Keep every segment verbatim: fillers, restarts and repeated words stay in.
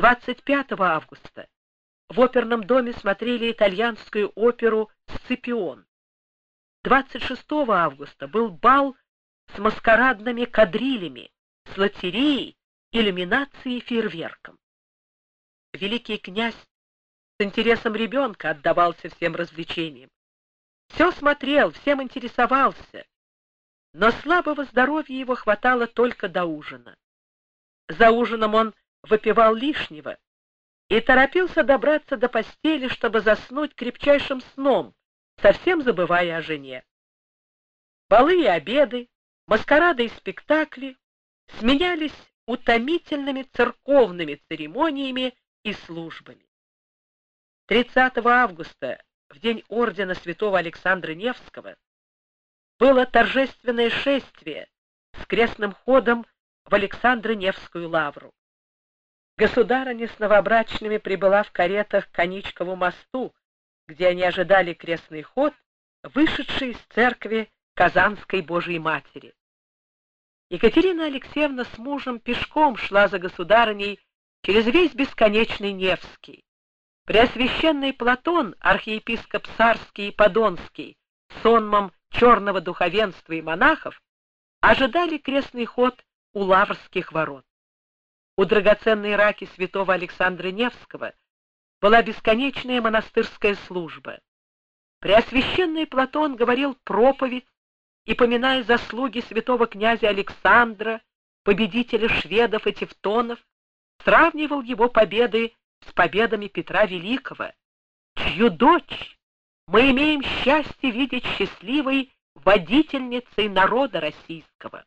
двадцать пятого августа в оперном доме смотрели итальянскую оперу «Сципион». двадцать шестого августа был бал с маскарадными кадрилями, с лотереей, иллюминацией и фейерверком. Великий князь с интересом ребенка отдавался всем развлечениям. Все смотрел, всем интересовался, но слабого здоровья его хватало только до ужина. За ужином он выпивал лишнего и торопился добраться до постели, чтобы заснуть крепчайшим сном, совсем забывая о жене. Балы и обеды, маскарады и спектакли сменялись утомительными церковными церемониями и службами. тридцатого августа, в день ордена святого Александра Невского, было торжественное шествие с крестным ходом в Александро-Невскую лавру. Государыня с новобрачными прибыла в каретах к Коничкову мосту, где они ожидали крестный ход, вышедший из церкви Казанской Божией Матери. Екатерина Алексеевна с мужем пешком шла за государыней через весь бесконечный Невский. Преосвященный Платон, архиепископ Сарский и Подонский, сонмом черного духовенства и монахов, ожидали крестный ход у Лаврских ворот. У драгоценной раки святого Александра Невского была бесконечная монастырская служба. Преосвященный Платон говорил проповедь и, поминая заслуги святого князя Александра, победителя шведов и тевтонов, сравнивал его победы с победами Петра Великого, чью дочь мы имеем счастье видеть счастливой водительницей народа российского.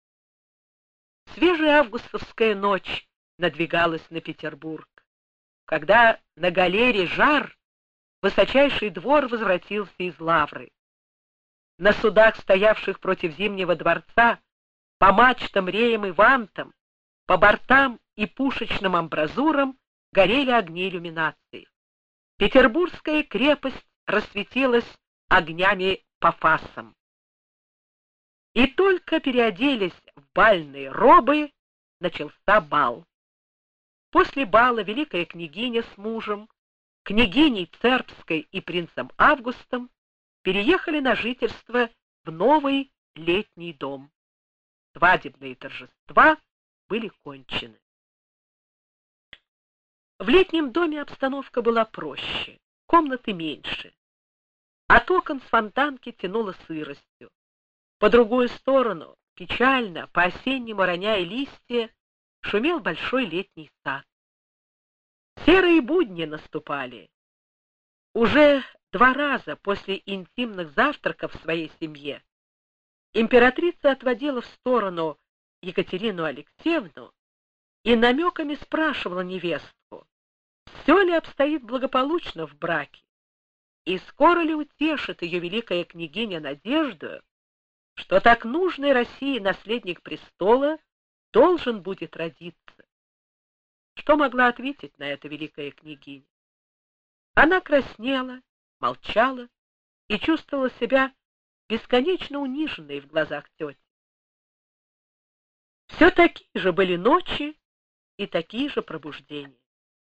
Свежая августовская ночь надвигалась на Петербург, когда на галере Жар высочайший двор возвратился из Лавры. На судах, стоявших против Зимнего дворца, по мачтам, реям и вантам, по бортам и пушечным амбразурам горели огни иллюминации. Петербургская крепость рассветилась огнями по фасам. И только переоделись в бальные робы, начался бал. После бала великая княгиня с мужем, княгиней Цербской и принцем Августом переехали на жительство в новый летний дом. Свадебные торжества были кончены. В летнем доме обстановка была проще, комнаты меньше. От окон с фонтанки тянуло сыростью. По другую сторону, печально, по-осеннему роняя листья, шумел большой летний сад. Серые будни наступали. Уже два раза после интимных завтраков в своей семье императрица отводила в сторону Екатерину Алексеевну и намеками спрашивала невестку, все ли обстоит благополучно в браке, и скоро ли утешит ее великая княгиня надежду, что так нужный России наследник престола должен будет родиться. Что могла ответить на это великая княгиня? Она краснела, молчала и чувствовала себя бесконечно униженной в глазах тети. Все такие же были ночи и такие же пробуждения.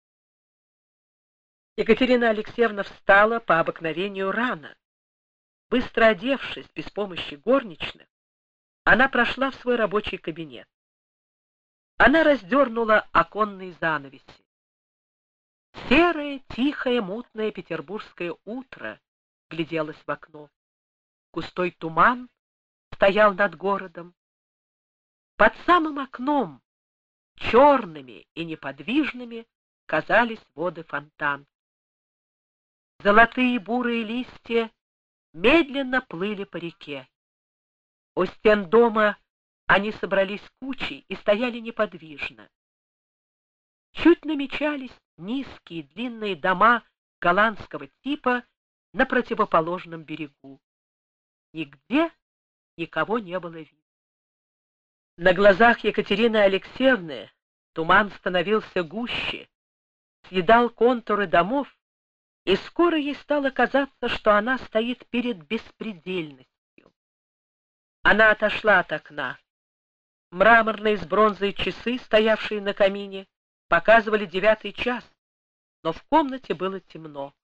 Екатерина Алексеевна встала по обыкновению рано. Быстро одевшись, без помощи горничных, она прошла в свой рабочий кабинет. Она раздернула оконные занавеси. Серое, тихое, мутное петербургское утро гляделось в окно. Густой туман стоял над городом. Под самым окном, черными и неподвижными, казались воды фонтана. Золотые бурые листья медленно плыли по реке. У стен дома они собрались кучей и стояли неподвижно. Чуть намечались низкие длинные дома голландского типа на противоположном берегу. Нигде никого не было видно. На глазах Екатерины Алексеевны туман становился гуще, съедал контуры домов, и скоро ей стало казаться, что она стоит перед беспредельностью. Она отошла от окна. Мраморные с бронзой часы, стоявшие на камине, Показывали девятый час, но в комнате было темно.